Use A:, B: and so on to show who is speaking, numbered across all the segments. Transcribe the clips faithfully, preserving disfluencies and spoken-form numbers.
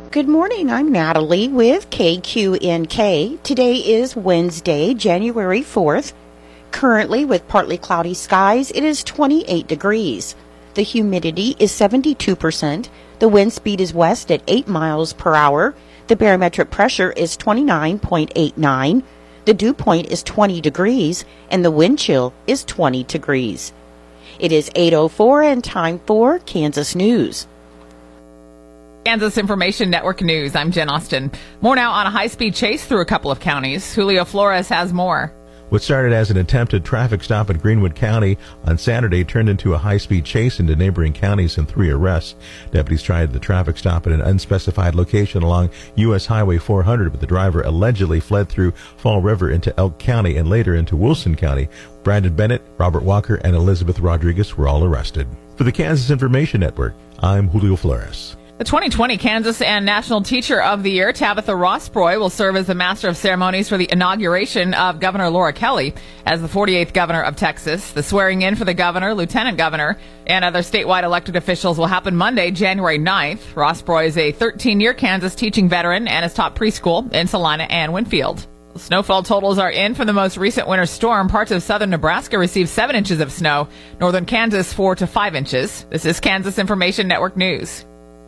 A: Good morning, I'm Natalie with K Q N K. Today is Wednesday, January fourth. Currently, with partly cloudy skies, it is twenty-eight degrees. The humidity is seventy-two percent. The wind speed is west at eight miles per hour. The barometric pressure is twenty-nine point eight nine. The dew point is twenty degrees, and the wind chill is twenty degrees. It is eight oh four and time for Kansas News.
B: Kansas Information Network News. I'm Jen Austin. More now on a high-speed chase through a couple of counties. Julio Flores has more.
C: What started as an attempted traffic stop in Greenwood County on Saturday turned into a high-speed chase into neighboring counties and three arrests. Deputies tried the traffic stop at an unspecified location along U S Highway four hundred, but the driver allegedly fled through Fall River into Elk County and later into Wilson County. Brandon Bennett, Robert Walker, and Elizabeth Rodriguez were all arrested. For the Kansas Information Network, I'm Julio Flores.
B: The twenty twenty Kansas and National Teacher of the Year, Tabitha Rossbroy, will serve as the Master of Ceremonies for the inauguration of Governor Laura Kelly as the forty-eighth Governor of Texas. The swearing in for the Governor, Lieutenant Governor, and other statewide elected officials will happen Monday, January ninth. Rossbroy is a thirteen-year Kansas teaching veteran and has taught preschool in Salina and Winfield. Snowfall totals are in from the most recent winter storm. Parts of southern Nebraska received seven inches of snow, northern Kansas four to five inches. This is Kansas Information Network News.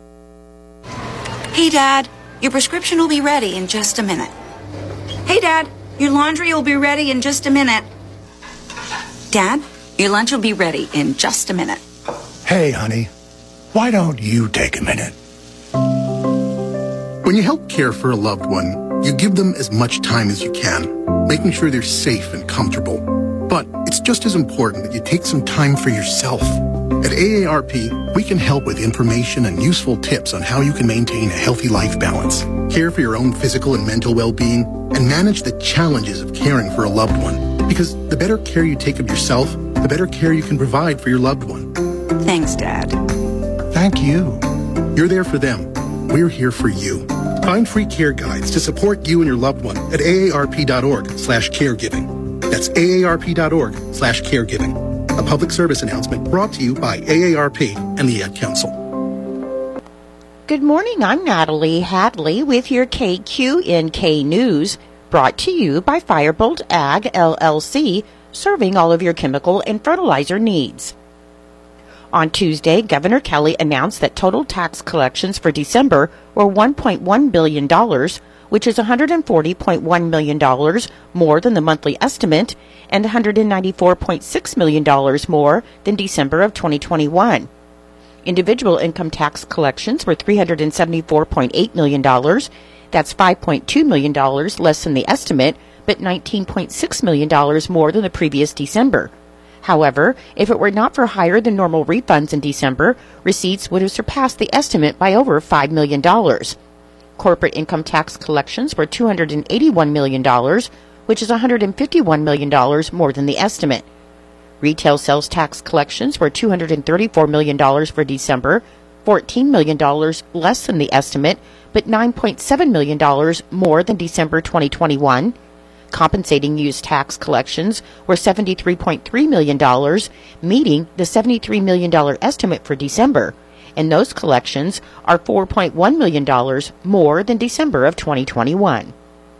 D: Hey, Dad, your prescription will be ready in just a minute. Hey, Dad, your laundry will be ready in just a minute. Dad, your lunch will be ready in just a minute.
E: Hey, honey, why don't you take a minute? When you help care for a loved one, you give them as much time as you can, making sure they're safe and comfortable. But it's just as important that you take some time for yourself. At A A R P, we can help with information and useful tips on how you can maintain a healthy life balance, care for your own physical and mental well-being, and manage the challenges of caring for a loved one. Because the better care you take of yourself, the better care you can provide for your loved one.
D: Thanks, Dad.
E: Thank you. You're there for them. We're here for you. Find free care guides to support you and your loved one at aarp.org slash caregiving. That's aarp.org slash caregiving. A public service announcement brought to you by A A R P and the Ad Council.
A: Good morning, I'm Natalie Hadley with your K Q N K News, brought to you by Firebolt Ag, L L C, serving all of your chemical and fertilizer needs. On Tuesday, Governor Kelly announced that total tax collections for December were one point one billion dollars, which is one hundred forty point one million dollars more than the monthly estimate and one hundred ninety-four point six million dollars more than December of twenty twenty-one. Individual income tax collections were three hundred seventy-four point eight million dollars. That's five point two million dollars less than the estimate, but nineteen point six million dollars more than the previous December. However, if it were not for higher than normal refunds in December, receipts would have surpassed the estimate by over five million dollars. Corporate income tax collections were two hundred eighty-one million dollars, which is one hundred fifty-one million dollars more than the estimate. Retail sales tax collections were two hundred thirty-four million dollars for December, fourteen million dollars less than the estimate, but nine point seven million dollars more than December twenty twenty-one. Compensating use tax collections were seventy-three point three million dollars, meeting the seventy-three million dollars estimate for December, and those collections are four point one million dollars more than December of twenty twenty-one.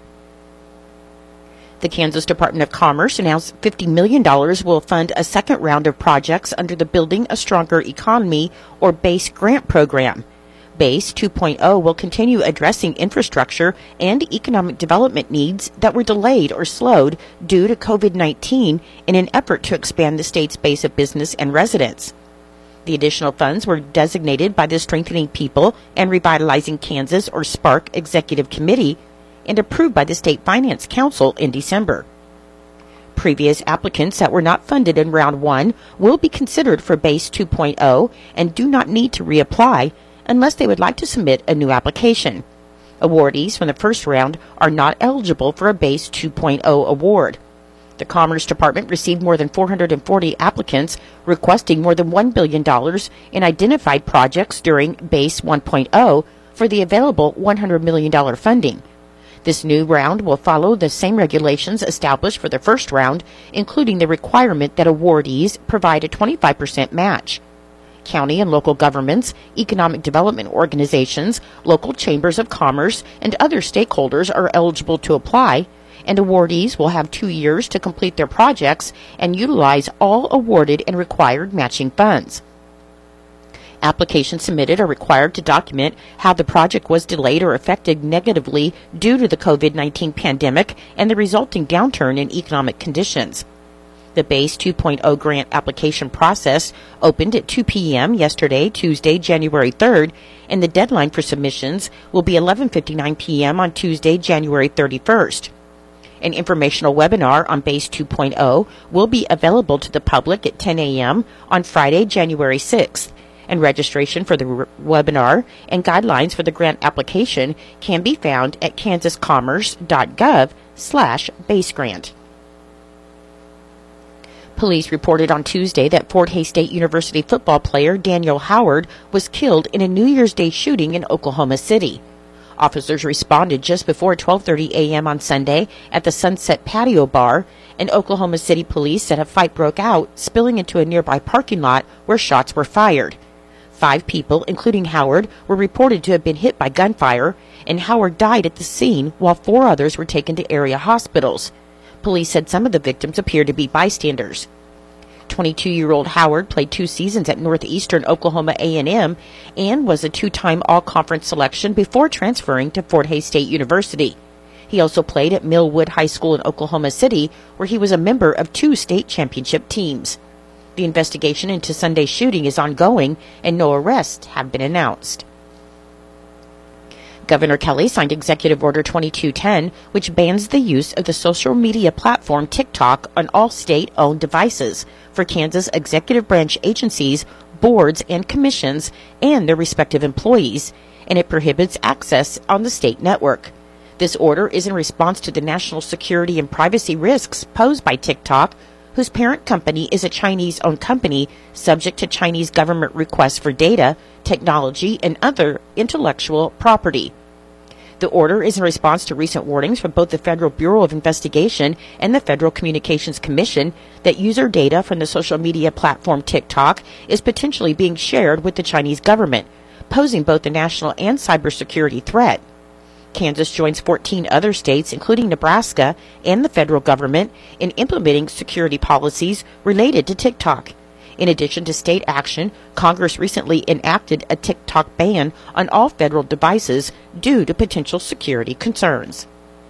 A: The Kansas Department of Commerce announced fifty million dollars will fund a second round of projects under the Building a Stronger Economy, or BASE grant program. BASE two point oh will continue addressing infrastructure and economic development needs that were delayed or slowed due to COVID nineteen in an effort to expand the state's base of business and residents. The additional funds were designated by the Strengthening People and Revitalizing Kansas, or SPARK, Executive Committee and approved by the State Finance Council in December. Previous applicants that were not funded in Round one will be considered for BASE two point oh and do not need to reapply unless they would like to submit a new application. Awardees from the first round are not eligible for a BASE two point oh award. The Commerce Department received more than four hundred forty applicants requesting more than one billion dollars in identified projects during BASE one point oh for the available one hundred million dollars funding. This new round will follow the same regulations established for the first round, including the requirement that awardees provide a twenty-five percent match. County and local governments, economic development organizations, local chambers of commerce, and other stakeholders are eligible to apply, and awardees will have two years to complete their projects and utilize all awarded and required matching funds. Applications submitted are required to document how the project was delayed or affected negatively due to the COVID nineteen pandemic and the resulting downturn in economic conditions. The BASE two point oh grant application process opened at two p.m. yesterday, Tuesday, January third, and the deadline for submissions will be eleven fifty-nine p.m. on Tuesday, January thirty-first. An informational webinar on BASE two point oh will be available to the public at ten a.m. on Friday, January sixth, and registration for the re- webinar and guidelines for the grant application can be found at kansascommerce.gov slash basegrant. Police reported on Tuesday that Fort Hays State University football player Daniel Howard was killed in a New Year's Day shooting in Oklahoma City. Officers responded just before twelve thirty a.m. on Sunday at the Sunset Patio Bar, and Oklahoma City police said a fight broke out, spilling into a nearby parking lot where shots were fired. Five people, including Howard, were reported to have been hit by gunfire, and Howard died at the scene while four others were taken to area hospitals. Police said some of the victims appeared to be bystanders. twenty-two-year-old Howard played two seasons at Northeastern Oklahoma A and M and was a two-time all-conference selection before transferring to Fort Hays State University. He also played at Millwood High School in Oklahoma City, where he was a member of two state championship teams. The investigation into Sunday's shooting is ongoing, and no arrests have been announced. Governor Kelly signed Executive Order twenty-two ten, which bans the use of the social media platform TikTok on all state-owned devices for Kansas executive branch agencies, boards, and commissions and their respective employees, and it prohibits access on the state network. This order is in response to the national security and privacy risks posed by TikTok, whose parent company is a Chinese-owned company subject to Chinese government requests for data, technology, and other intellectual property. The order is in response to recent warnings from both the Federal Bureau of Investigation and the Federal Communications Commission that user data from the social media platform TikTok is potentially being shared with the Chinese government, posing both a national and cybersecurity threat. Kansas joins fourteen other states, including Nebraska and the federal government, in implementing security policies related to TikTok. In addition to state action, Congress recently enacted a TikTok ban on all federal devices due to potential security concerns.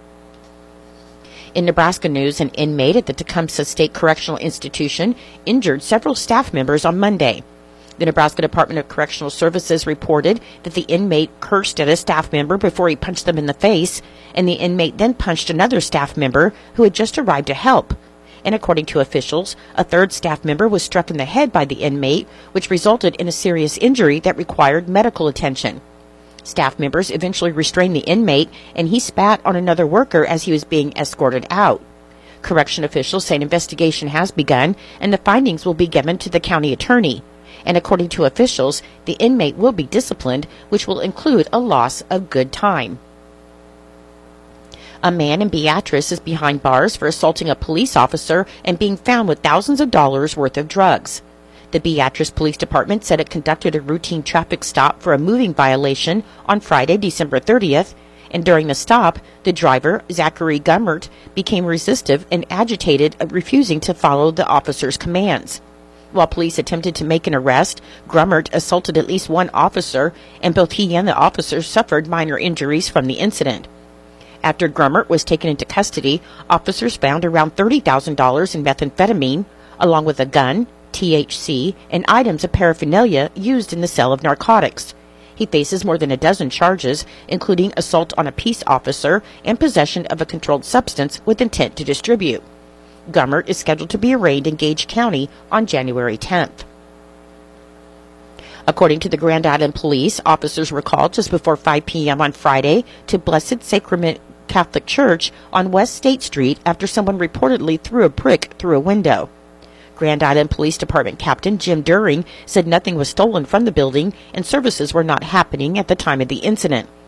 A: In Nebraska news, an inmate at the Tecumseh State Correctional Institution injured several staff members on Monday. The Nebraska Department of Correctional Services reported that the inmate cursed at a staff member before he punched them in the face, and the inmate then punched another staff member who had just arrived to help. And according to officials, a third staff member was struck in the head by the inmate, which resulted in a serious injury that required medical attention. Staff members eventually restrained the inmate, and he spat on another worker as he was being escorted out. Correction officials say an investigation has begun, and the findings will be given to the county attorney. And according to officials, the inmate will be disciplined, which will include a loss of good time. A man in Beatrice is behind bars for assaulting a police officer and being found with thousands of dollars worth of drugs. The Beatrice Police Department said it conducted a routine traffic stop for a moving violation on Friday, December thirtieth, and during the stop, the driver, Zachary Gummert, became resistive and agitated, refusing to follow the officer's commands. While police attempted to make an arrest, Grummert assaulted at least one officer, and both he and the officer suffered minor injuries from the incident. After Grummert was taken into custody, officers found around thirty thousand dollars in methamphetamine, along with a gun, T H C, and items of paraphernalia used in the sale of narcotics. He faces more than a dozen charges, including assault on a peace officer and possession of a controlled substance with intent to distribute. Gummert is scheduled to be arraigned in Gage County on January tenth. According to the Grand Island Police, officers were called just before five p.m. on Friday to Blessed Sacrament Catholic Church on West State Street after someone reportedly threw a brick through a window. Grand Island Police Department Captain Jim During said nothing was stolen from the building and services were not happening at the time of the incident.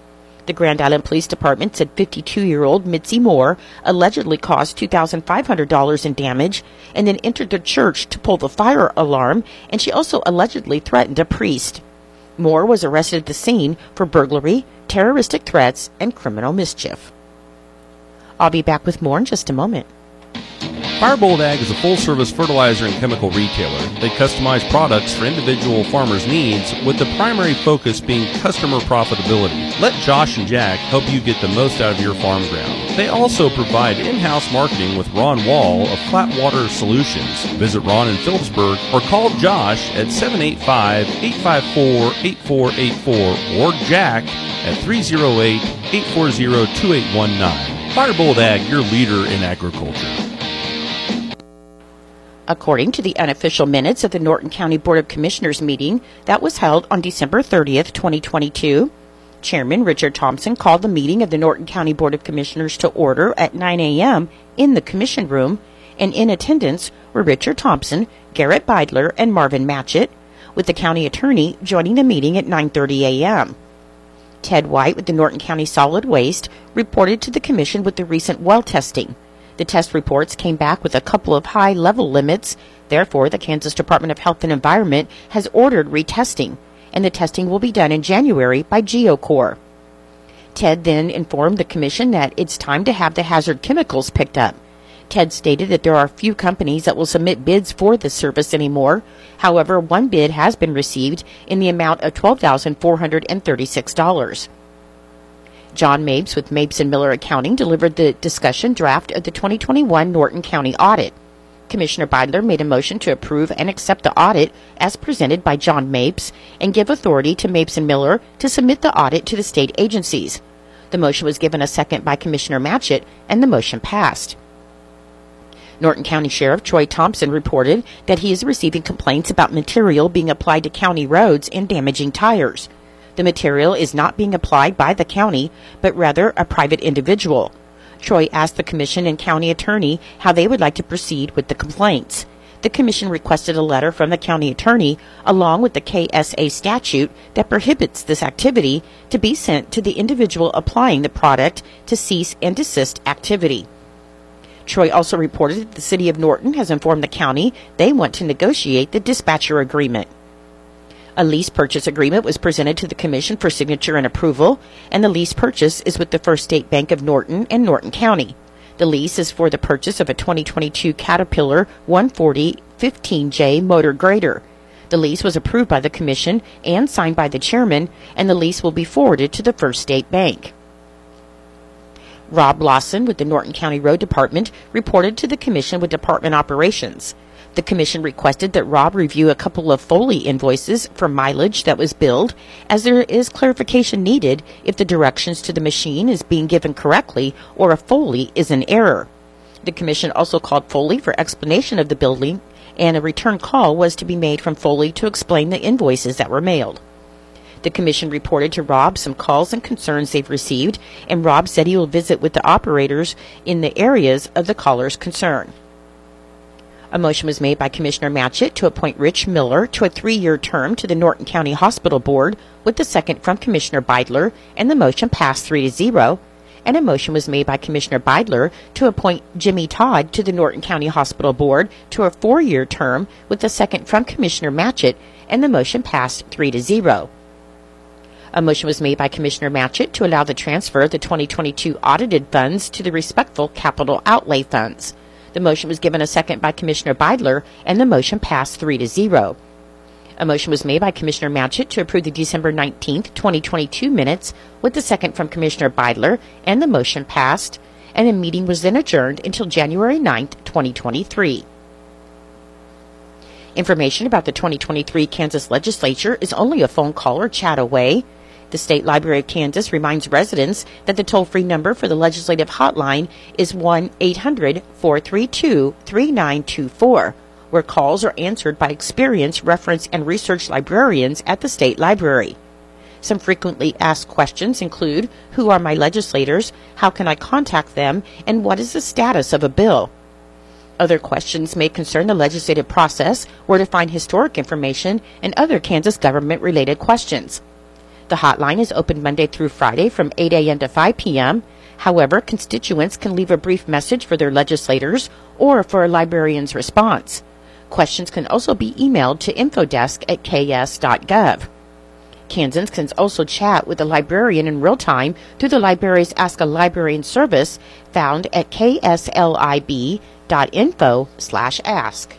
A: The Grand Island Police Department said fifty-two-year-old Mitzi Moore allegedly caused two thousand five hundred dollars in damage and then entered the church to pull the fire alarm, and she also allegedly threatened a priest. Moore was arrested at the scene for burglary, terroristic threats, and criminal mischief. I'll be back with more in just a moment.
F: Firebolt Ag is a full-service fertilizer and chemical retailer. They customize products for individual farmers' needs, with the primary focus being customer profitability. Let Josh and Jack help you get the most out of your farm ground. They also provide in-house marketing with Ron Wall of Flatwater Solutions. Visit Ron in Phillipsburg or call Josh at seven eight five, eight five four, eight four eight four or Jack at three oh eight, eight four zero, two eight one nine. Firebolt Ag, your leader in agriculture.
A: According to the unofficial minutes of the Norton County Board of Commissioners meeting that was held on December thirtieth, twenty twenty-two, Chairman Richard Thompson called the meeting of the Norton County Board of Commissioners to order at nine a.m. in the Commission Room, and in attendance were Richard Thompson, Garrett Beidler, and Marvin Matchett, with the county attorney joining the meeting at nine thirty a.m. Ted White with the Norton County Solid Waste reported to the Commission with the recent well testing. The test reports came back with a couple of high-level limits. Therefore, the Kansas Department of Health and Environment has ordered retesting, and the testing will be done in January by GeoCorp. Ted then informed the Commission that it's time to have the hazard chemicals picked up. Ted stated that there are few companies that will submit bids for this service anymore. However, one bid has been received in the amount of twelve thousand four hundred thirty-six dollars. John Mapes with Mapes and Miller Accounting delivered the discussion draft of the twenty twenty-one Norton County audit. Commissioner Beidler made a motion to approve and accept the audit as presented by John Mapes and give authority to Mapes and Miller to submit the audit to the state agencies. The motion was given a second by Commissioner Matchett, and the motion passed. Norton County Sheriff Troy Thompson reported that he is receiving complaints about material being applied to county roads and damaging tires. The material is not being applied by the county, but rather a private individual. Troy asked the Commission and county attorney how they would like to proceed with the complaints. The Commission requested a letter from the county attorney, along with the K S A statute that prohibits this activity, to be sent to the individual applying the product to cease and desist activity. Troy also reported that the City of Norton has informed the county they want to negotiate the dispatcher agreement. A lease purchase agreement was presented to the Commission for signature and approval, and the lease purchase is with the First State Bank of Norton and Norton County. The lease is for the purchase of a twenty twenty-two Caterpillar one forty fifteen J motor grader. The lease was approved by the Commission and signed by the chairman, and the lease will be forwarded to the First State Bank. Rob Lawson with the Norton County Road Department reported to the Commission with Department Operations. The Commission requested that Rob review a couple of Foley invoices for mileage that was billed, as there is clarification needed if the directions to the machine is being given correctly or a Foley is in error. The Commission also called Foley for explanation of the billing, and a return call was to be made from Foley to explain the invoices that were mailed. The Commission reported to Rob some calls and concerns they've received, and Rob said he will visit with the operators in the areas of the caller's concern. A motion was made by Commissioner Matchett to appoint Rich Miller to a three-year term to the Norton County Hospital Board, with the second from Commissioner Beidler, and the motion passed three to zero. And a motion was made by Commissioner Beidler to appoint Jimmy Todd to the Norton County Hospital Board to a four-year term, with the second from Commissioner Matchett, and the motion passed three to zero. A motion was made by Commissioner Matchett to allow the transfer of the twenty twenty-two audited funds to the respectful capital outlay funds. The motion was given a second by Commissioner Beidler, and the motion passed three to zero. A motion was made by Commissioner Matchett to approve the December nineteenth, twenty twenty-two minutes, with the second from Commissioner Beidler, and the motion passed, and the meeting was then adjourned until January ninth, twenty twenty-three. Information about the twenty twenty-three Kansas Legislature is only a phone call or chat away. The State Library of Kansas reminds residents that the toll-free number for the legislative hotline is one eight hundred, four three two, three nine two four, where calls are answered by experienced reference and research librarians at the State Library. Some frequently asked questions include, who are my legislators, how can I contact them, and what is the status of a bill? Other questions may concern the legislative process, where to find historic information, and other Kansas government-related questions. The hotline is open Monday through Friday from eight a.m. to five p.m. However, constituents can leave a brief message for their legislators or for a librarian's response. Questions can also be emailed to infodesk at k s dot gov. Kansans can also chat with the librarian in real time through the library's Ask a Librarian service found at k s lib dot info slash ask.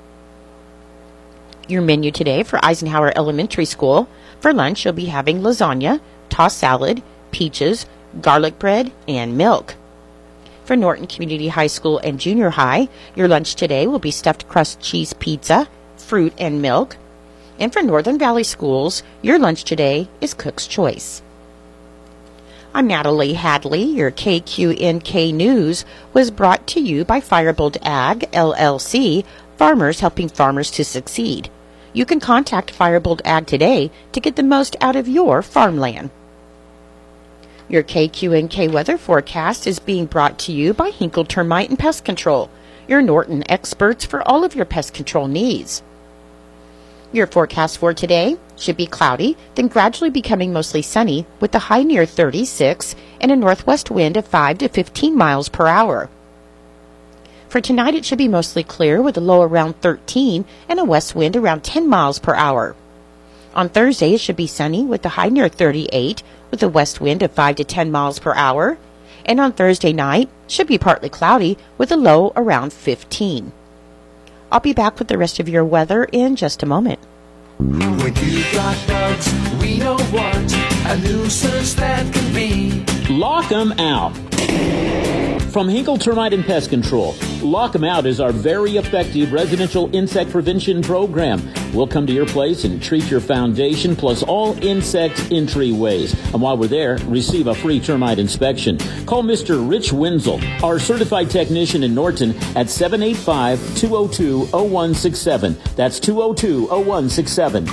A: Your menu today for Eisenhower Elementary School. For lunch, you'll be having lasagna, tossed salad, peaches, garlic bread, and milk. For Norton Community High School and Junior High, your lunch today will be stuffed crust cheese pizza, fruit, and milk. And for Northern Valley Schools, your lunch today is Cook's Choice. I'm Natalie Hadley. Your K Q N K News was brought to you by Firebolt Ag, L L C, farmers helping farmers to succeed. You can contact Firebolt Ag today to get the most out of your farmland. Your K Q N K weather forecast is being brought to you by Hinkle Termite and Pest Control, your Norton experts for all of your pest control needs. Your forecast for today should be cloudy, then gradually becoming mostly sunny with a high near thirty-six and a northwest wind of five to fifteen miles per hour. For tonight, it should be mostly clear with a low around thirteen and a west wind around ten miles per hour. On Thursday, it should be sunny with a high near thirty-eight with a west wind of five to ten miles per hour. And on Thursday night, it should be partly cloudy with a low around fifteen. I'll be back with the rest of your weather in just a moment.
G: When you got bugs, we know what a nuisance that can be.
H: Lock 'em out. From Hinkle Termite and Pest Control, Lock 'em Out is our very effective residential insect prevention program. We'll come to your place and treat your foundation plus all insect entryways. And while we're there, receive a free termite inspection. Call Mister Rich Wenzel, our certified technician in Norton, at seven eight five, two oh two, oh one six seven. That's two oh two, oh one six seven.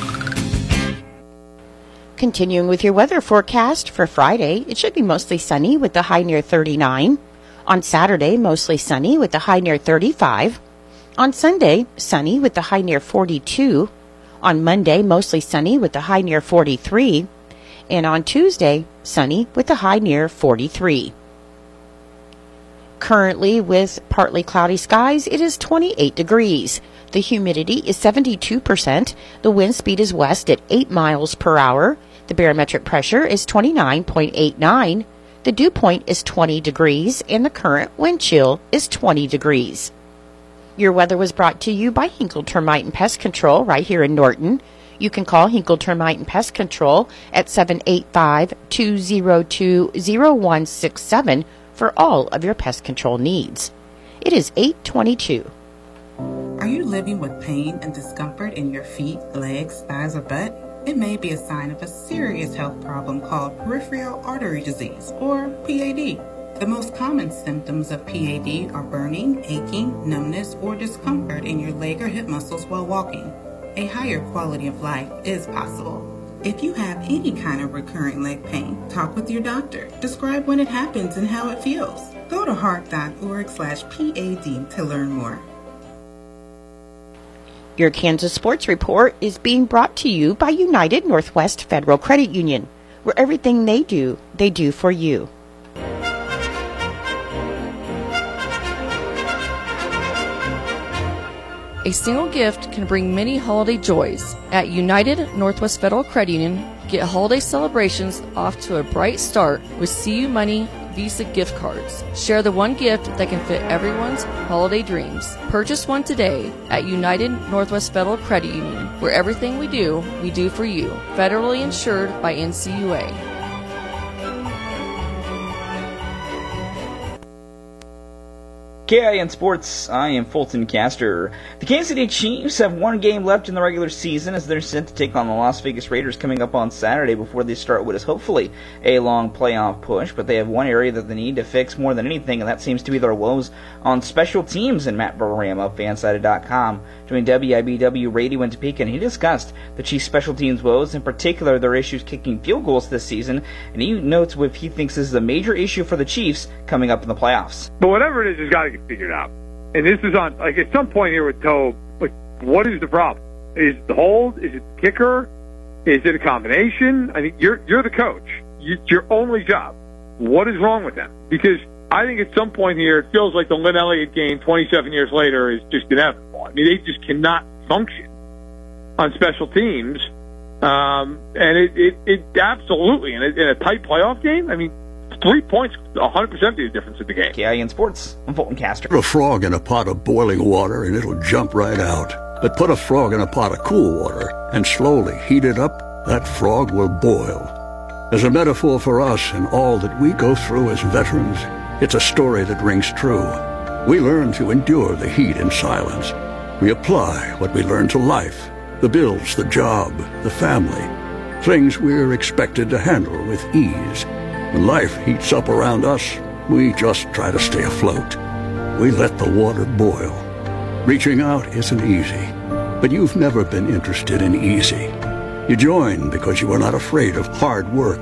A: Continuing with your weather forecast for Friday, it should be mostly sunny with a high near thirty-nine. On Saturday, mostly sunny with a high near thirty-five. On Sunday, sunny with a high near forty-two. On Monday, mostly sunny with a high near forty-three. And on Tuesday, sunny with a high near forty-three. Currently, with partly cloudy skies, it is twenty-eight degrees. The humidity is seventy-two percent. The wind speed is west at eight miles per hour. The barometric pressure is twenty-nine point eight nine. The dew point is twenty degrees, and the current wind chill is twenty degrees. Your weather was brought to you by Hinkle Termite and Pest Control right here in Norton. You can call Hinkle Termite and Pest Control at seven eight five, two oh two, oh one six seven for all of your pest control needs. It is eight twenty-two.
I: Are you living with pain and discomfort in your feet, legs, thighs, or butt? It may be a sign of a serious health problem called peripheral artery disease, or P A D. The most common symptoms of P A D are burning, aching, numbness, or discomfort in your leg or hip muscles while walking. A higher quality of life is possible. If you have any kind of recurring leg pain, talk with your doctor. Describe when it happens and how it feels. Go to heart.org slash PAD to learn more.
A: Your Kansas Sports Report is being brought to you by United Northwest Federal Credit Union, where everything they do, they do for you.
J: A single gift can bring many holiday joys. At United Northwest Federal Credit Union, get holiday celebrations off to a bright start with C U Money Visa gift cards. Share the one gift that can fit everyone's holiday dreams. Purchase one today at United Northwest Federal Credit Union, where everything we do, we do for you. Federally insured by N C U A.
K: K I N Sports, I am Fulton Caster. The Kansas City Chiefs have one game left in the regular season as they're set to take on the Las Vegas Raiders coming up on Saturday before they start what is hopefully a long playoff push. But they have one area that they need to fix more than anything, and that seems to be their woes on special teams. And Matt Burram of Fansided dot com doing W I B W Radio in Topeka, and he discussed the Chiefs' special teams woes, in particular their issues kicking field goals this season. And he notes what he thinks is a major issue for the Chiefs coming up in the playoffs.
L: But whatever it is, it's got to get figured out. And this is on, like, at some point here with Toe, like, what is the problem? Is it the hold? Is it the kicker? Is it a combination? I think you're you're the coach. It's your only job. What is wrong with them? Because I think at some point here, it feels like the Lynn Elliott game twenty-seven years later is just inevitable. I mean, they just cannot function on special teams. Um, and it, it, it absolutely, in a, in a tight playoff game, I mean, three points, one hundred percent be the difference in the game.
K: K I N Sports, I'm Fulton Caster.
M: Put a frog in a pot of boiling water and it'll jump right out. But put a frog in a pot of cool water and slowly heat it up, that frog will boil. As a metaphor for us and all that we go through as veterans, it's a story that rings true. We learn to endure the heat in silence. We apply what we learn to life, the bills, the job, the family, things we're expected to handle with ease. When life heats up around us, we just try to stay afloat. We let the water boil. Reaching out isn't easy, but you've never been interested in easy. You join because you are not afraid of hard work.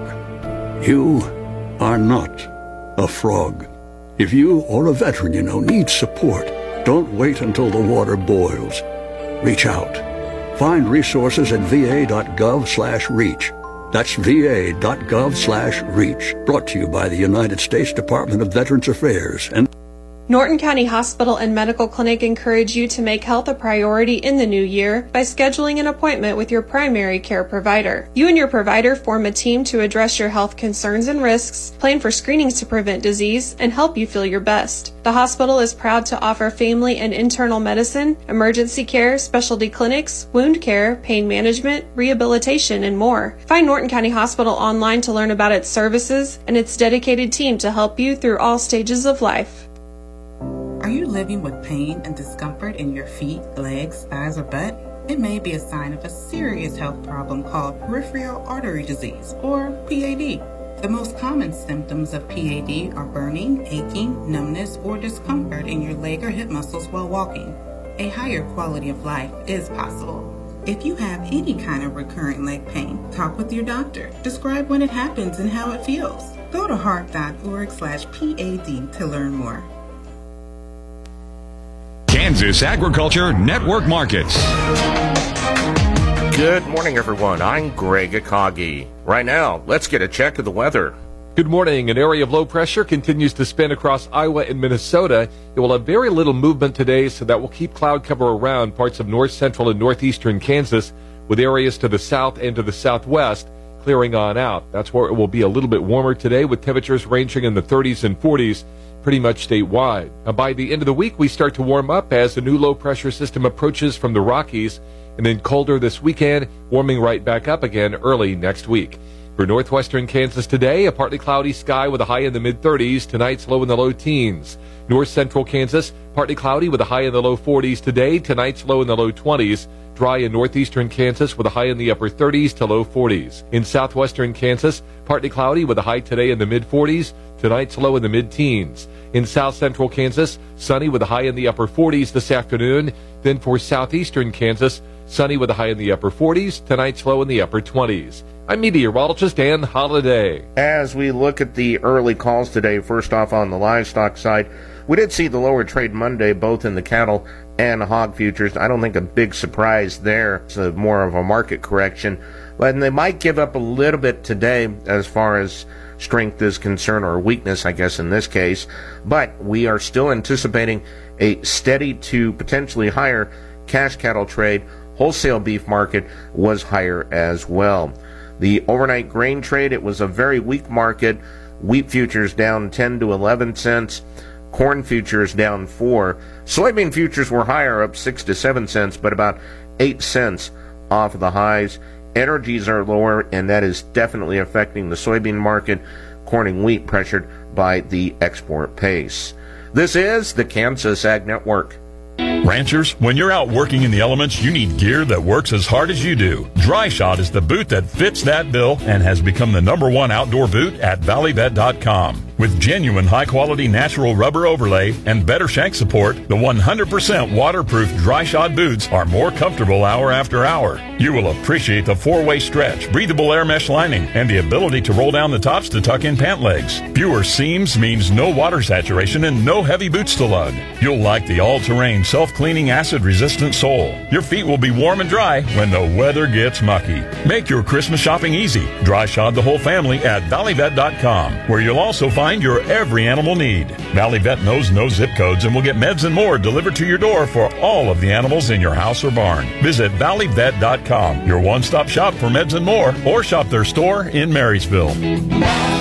M: You are not a frog. If you or a veteran you know needs support, don't wait until the water boils. Reach out. Find resources at va.gov slash reach. That's va.gov slash reach. Brought to you by the United States Department of Veterans Affairs and
N: Norton County Hospital and Medical Clinic encourage you to make health a priority in the new year by scheduling an appointment with your primary care provider. You and your provider form a team to address your health concerns and risks, plan for screenings to prevent disease, and help you feel your best. The hospital is proud to offer family and internal medicine, emergency care, specialty clinics, wound care, pain management, rehabilitation, and more. Find Norton County Hospital online to learn about its services and its dedicated team to help you through all stages of life.
I: Are you living with pain and discomfort in your feet, legs, thighs, or butt? It may be a sign of a serious health problem called peripheral artery disease, or P A D. The most common symptoms of P A D are burning, aching, numbness, or discomfort in your leg or hip muscles while walking. A higher quality of life is possible. If you have any kind of recurrent leg pain, talk with your doctor. Describe when it happens and how it feels. Go to heart.org slash PAD to learn more.
O: Kansas Agriculture Network Markets.
P: Good morning, everyone. I'm Greg Akagi. Right now, let's get a check of the weather.
Q: Good morning. An area of low pressure continues to spin across Iowa and Minnesota. It will have very little movement today, so that will keep cloud cover around parts of north central and northeastern Kansas, with areas to the south and to the southwest clearing on out. That's where it will be a little bit warmer today, with temperatures ranging in the thirties and forties. Pretty much statewide. Now, by the end of the week, we start to warm up as the new low-pressure system approaches from the Rockies, and then colder this weekend, warming right back up again early next week. For northwestern Kansas today, a partly cloudy sky with a high in the mid-thirties. Tonight's low in the low teens. North central Kansas, partly cloudy with a high in the low forties today. Tonight's low in the low twenties. Dry in northeastern Kansas with a high in the upper thirties to low forties. In southwestern Kansas, partly cloudy with a high today in the mid-forties. Tonight's low in the mid-teens. In south central Kansas, sunny with a high in the upper forties this afternoon. Then for southeastern Kansas, sunny with a high in the upper forties. Tonight's low in the upper twenties. I'm meteorologist Dan Holliday.
P: As we look at the early calls today, first off on the livestock side, we did see the lower trade Monday both in the cattle and hog futures. I don't think a big surprise there. It's a more of a market correction. But they might give up a little bit today as far as strength is concerned, or weakness, I guess, in this case. But we are still anticipating a steady to potentially higher cash cattle trade. Wholesale beef market was higher as well. The overnight grain trade, it was a very weak market. Wheat futures down ten to eleven cents. Corn futures down four. Soybean futures were higher, up six to seven cents, but about eight cents off of the highs. Energies are lower, and that is definitely affecting the soybean market. Corn and wheat pressured by the export pace. This is the Kansas Ag Network.
O: Ranchers, when you're out working in the elements, you need gear that works as hard as you do. Dry Shot is the boot that fits that bill and has become the number one outdoor boot at valley vet dot com. With genuine high-quality natural rubber overlay and better shank support, the one hundred percent waterproof dry shod boots are more comfortable hour after hour. You will appreciate the four-way stretch, breathable air mesh lining, and the ability to roll down the tops to tuck in pant legs. Fewer seams means no water saturation and no heavy boots to lug. You'll like the all-terrain, self-cleaning, acid-resistant sole. Your feet will be warm and dry when the weather gets mucky. Make your Christmas shopping easy. Dry shod the whole family at valley vet dot com, where you'll also find your every animal need. Valley Vet knows no zip codes and will get meds and more delivered to your door for all of the animals in your house or barn. Visit valley vet dot com, your one-stop shop for meds and more, or shop their store in Marysville.